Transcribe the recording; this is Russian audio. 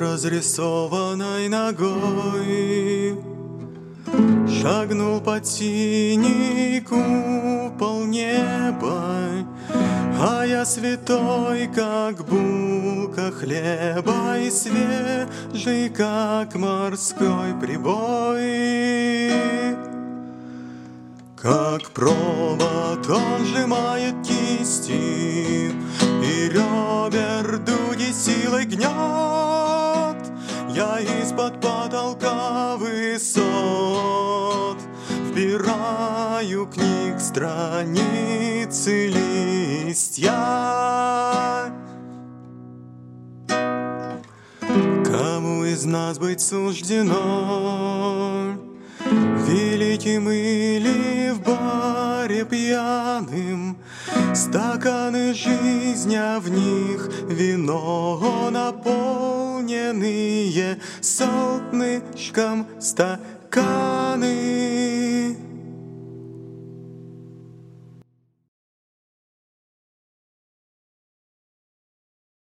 разрисованной ногой шагнул под синий купол неба, а я святой, как булка хлеба, и свежий, как морской прибой. Как провод он сжимает кисти, и ребер дуги силой гнет. Я из-под потолка высот вбираю книг страницы листья. Кому из нас быть суждено великим или в баре пьяным? Стаканы жизни, а в них вино, наполненные солнышком стаканы.